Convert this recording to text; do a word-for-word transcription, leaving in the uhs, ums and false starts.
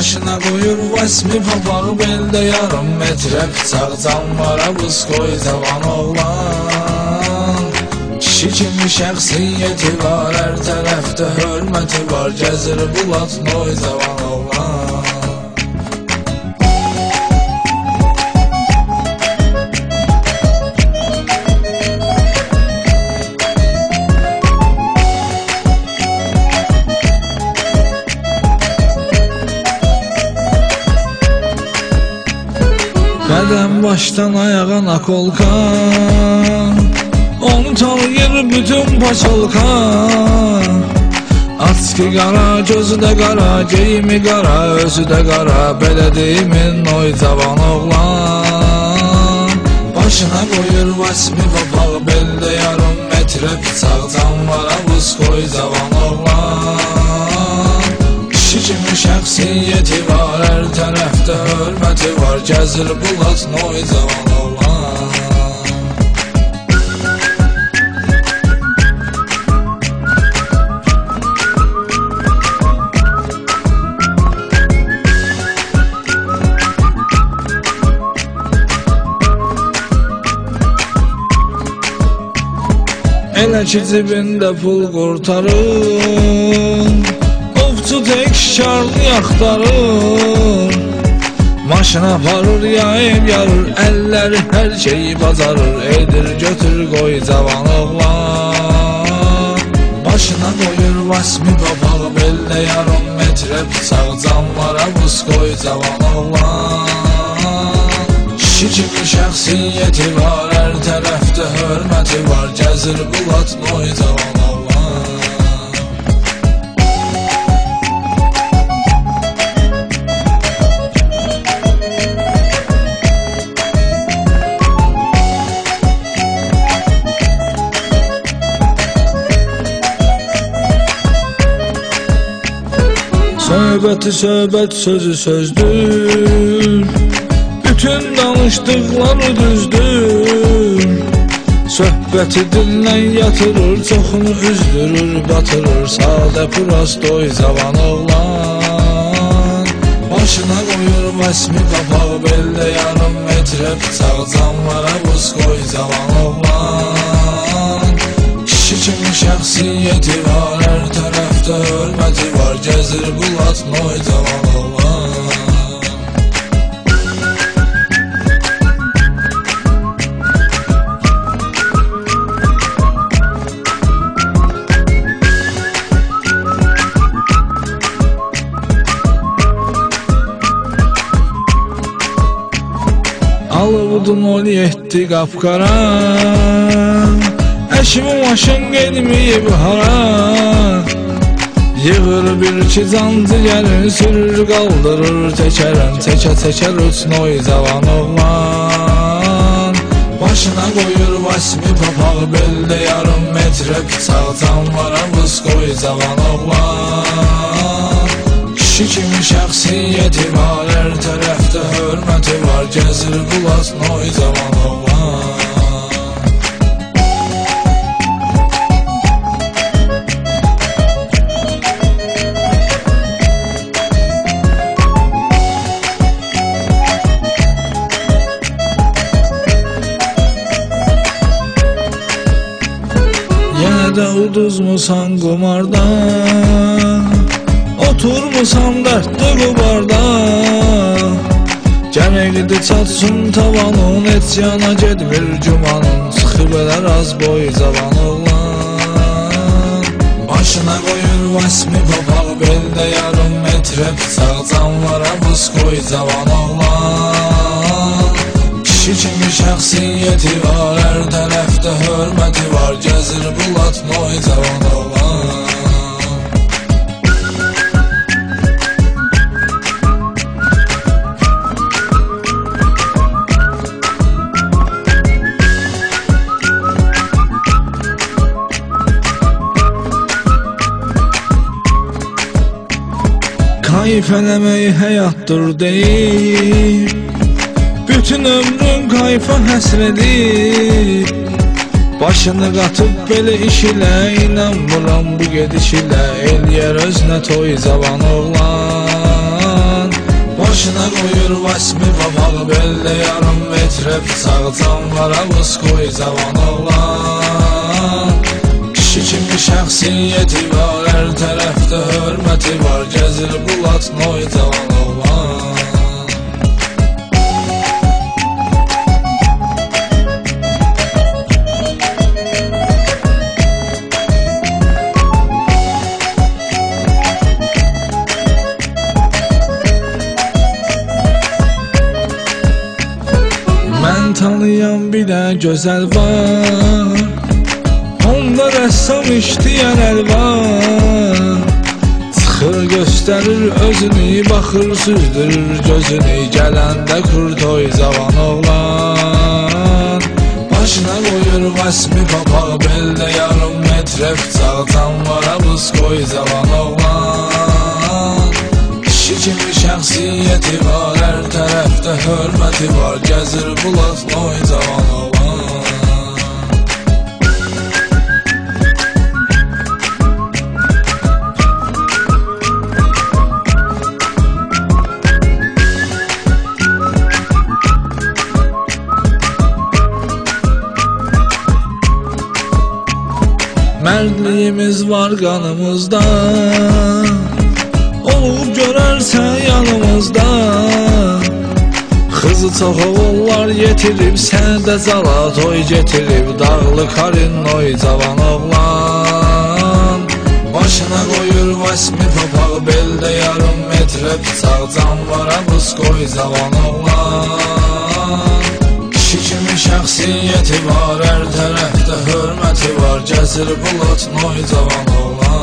Başına qoyur vəsmi papağı beldə yarım metrə bıçaq canvara buz qoy cavan oğlan. Kişi kimi şəxsiyyəti var, hər tərəfdə hörməti var, gəzir bulat noy cavan oğlan. Bədəm başdan ayağa nakolka, onu tanıyır bütün paçolka. Açki qara, gözü də qara, geyimi qara, özü də qara, belə deyimin oy cavan oğlan. Başına qoyur vəsmi papağı beldə yarım metrə bıçaq canvara buz qoy cavan oğlan. Kişi kimi şəxsiyyəti var, hər tərəfdə hörməti var, gəzir bulat noy cavan oğlan. Elə ki cibində pul qurtarır, ovçu tək şarlı yaxtarır. Maşın aparır, yayıb yarır, əlləri hər şeyi bacarır, edir götür qoy cavan oğlan. Başına qoyur vəsmi papağı beldə yarım metrə bıçaq canvara buz qoy cavan oğlan. Kişi kimi şəxsiyyəti var, hər tərəfdə hörməti var, gəzir bulat noy cavan oğlan. Söhbəti söhbət, sözü sözdür, bütün danışdıqları düzdür. Söhbəti dildən yatırır, çoxunu üzdürür, batırır, sadə prostoy cavan oğlan. Başına qoyur vəsmi papağı beldə yarım metrə bıçaq canvara buz qoy cavan oğlan. Kişi kimi şəxsiyyəti var, hər tərəfdə hörməti var, gəzir bulat noy cavan oğlan. Alıvudun ol yetdi qapqara, əşimi maşın gedməyib hara. Yığır bir iki cancı gəlir, sürür qaldırır təkərən, təkə təkər uç noy cavan oğlan. Başına qoyur vəsmi papağı beldə yarım metrə bıçaq canvara buz qoy cavan oğlan. Kişi kimi şəxsiyyəti var, hər tərəfdə hörməti var, gəzir bulat noy cavan oğlan. Yenə də uduzmusan qumarda, oturmusan dərddə qubarda. Gərəkdi çatsın tavanın, et yana gedmir gümanın, çıxıb elər az boy cavan oğlan. Başına qoyur vəsmi papağı beldə yarım metrə bıçaq canvara buz qoy cavan oğlan. Kişi kimi şəxsiyyəti var, hər tərəfdə hörməti var, gəzir bulat noy cavan oğlan. Kayıf eləmək həyatdır deyib, bütün ömrün kayfa həsr edib. Başını qatıb belə iş ilə, inanmıram bu gediş ilə, eləyər özünə toy cavan oğlan. Başına qoyur vasmi papaq belli yarım metre bıçaq canlara vız qoy cavan oğlan. Kişi kimi şəxsiyyəti var, hər tərəfdə hörməti var, gəzir bulat noy cavan oğlan. Mən tanıyan bir də gözəl var, onda rəssam işləyən əl var. Çıxır göstərir özünü, baxır süzdürür gözünü, gələndə kurtoy cavan oğlan. Başına qoyur vasmi papaq beldə yarım metre bıçaq canlara buz qoy cavan oğlan. Kişi kimi şəxsiyyəti var, hər tərəfdə hörməti var, gəzir bulat noy cavan oğlan. Mərdliyimiz var qanımızda, olub görərsən yanımızda. Qızı çox oğullar yetirib, səndə cala toy getirib, dağlı karinoy cavan oğlan. Başına qoyur vasmi papaq beldə yarım metre bıçaq canlara buz qoy cavan oğlan. Kişi kimi şəxsiyyəti var, hər tərəfdə hörməti var, gəzir bulat noy cavan oğlan.